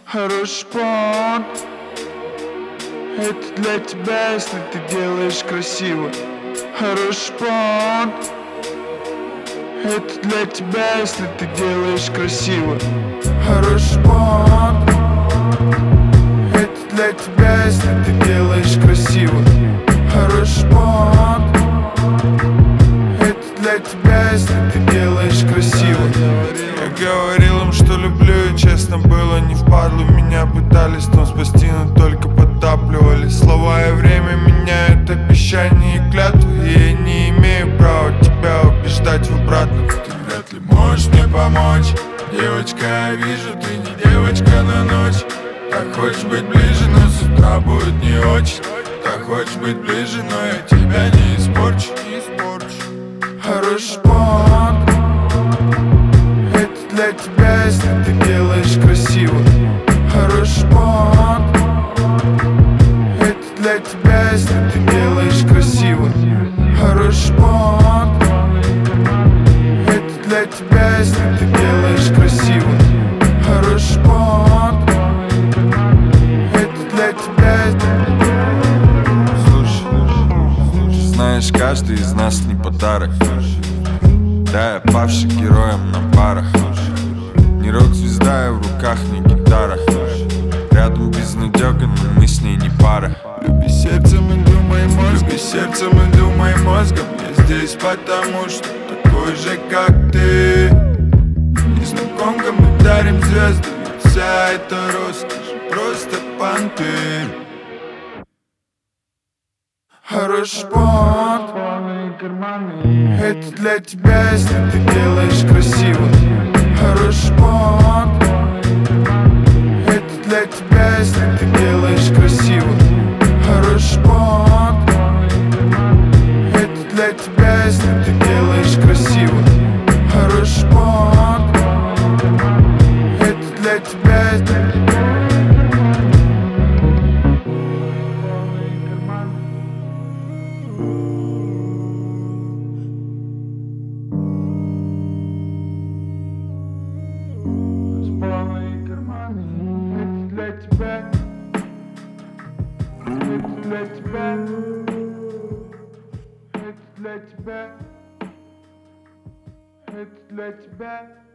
Хороший план. Это для тебя, если ты делаешь красиво. Хороший план. Это для тебя, если ты делаешь красиво. Хороший план. Это для тебя, если ты делаешь красиво. Хороший план. Это для тебя, если ты делаешь красиво. Я говорил им, что люблю, и честно было не впадлу. Меня пытались там спасти, но только подтапливали. Слова и время меняют обещания и клятвы, и я не имею права тебя убеждать в обратном. Ты вряд ли можешь мне помочь. Девочка, я вижу, ты не девочка на ночь. Так хочешь быть ближе, но с утра будет не очень. Так хочешь быть ближе, но я тебя не испорчу. Хороший план. Это для тебя, если ты делаешь красиво. Хороший план. Это для тебя, если ты делаешь красиво. Хороший план. Это для тебя, если ты делаешь красиво. Хороший план. Это для тебя. Слушай, знаешь, каждый из нас не подарок. Да, я павший героем на парах. Не рок-звезда, я в руках не гитара. Рядом безнадега, но мы с ней не пара. Люби сердцем и думай мозгом. Люби сердцем и думай мозгом. Я здесь потому, что такой же, как ты. Незнакомка, мы дарим звезды. Ведь вся эта роскошь просто понты. Хороший план. Это для тебя, если ты делаешь красиво. Хороший план. Это для тебя, если ты делаешь красиво. Хороший план. Это для тебя, если ты делаешь красиво. Хороший план. Это для тебя. Для тебя, это для тебя, это для тебя, это для тебя.